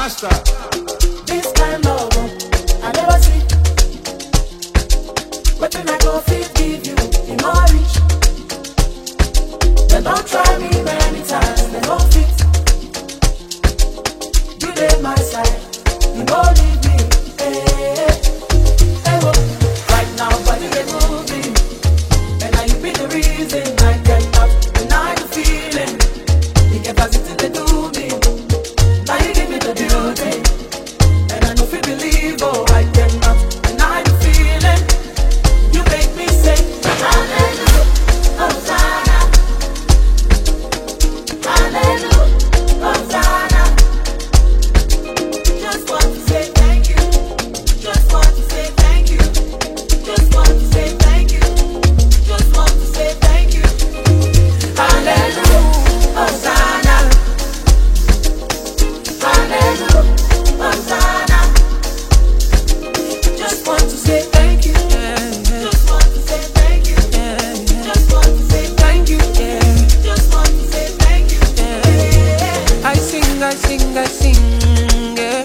Master. This kind of love I never see. What can I go fit give you in my reach? They don't try me many times, they don't fit. You lay my side, you don't leave me. Hey, hey, whoa. Right now, body they move me, and now you be the reason I cannot deny the feeling. The capacity they do me. Now you give me the beauty, and I know if you believe, oh, I cannot deny the feeling. You make me say, hallelujah, Hosanna, hallelujah, Hosanna. Just want to say thank you, just want to say thank you, just want to say thank you, just want to say thank you. Hallelujah, Hosanna, hallelujah, Hosanna. Just want to say thank you, just want to say thank you, just want to say thank you, just want to say thank you. I sing, yeah.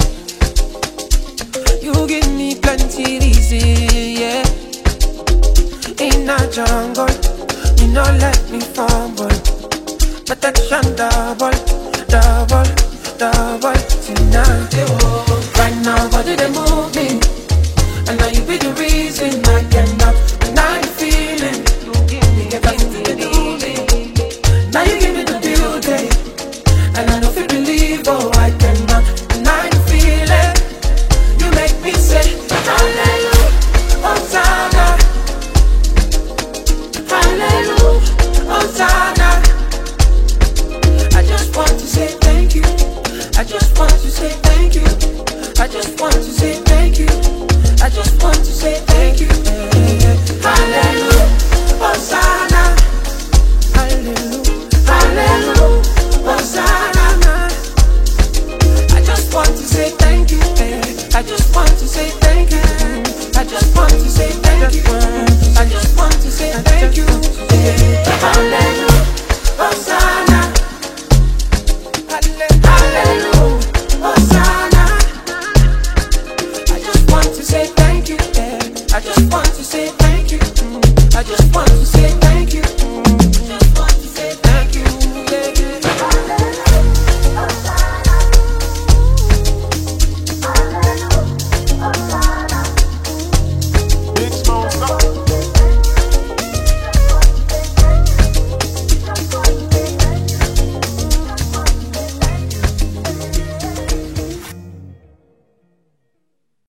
You give me plenty reason, yeah. In a jungle, you know let me fumble. Protection double, double, double tonight. Right now, body they move me, and now you be the reason I cannot deny the feeling. You give me everything to do me. Now you give me the beauty, and I know if you believe, oh, I cannot deny the feeling. You make me say, hallelujah, Hosanna, hallelujah, Hosanna. I just want to say thank you, I just want to say thank you, I just want to say thank you, I just want to say thank you. Hallelujah.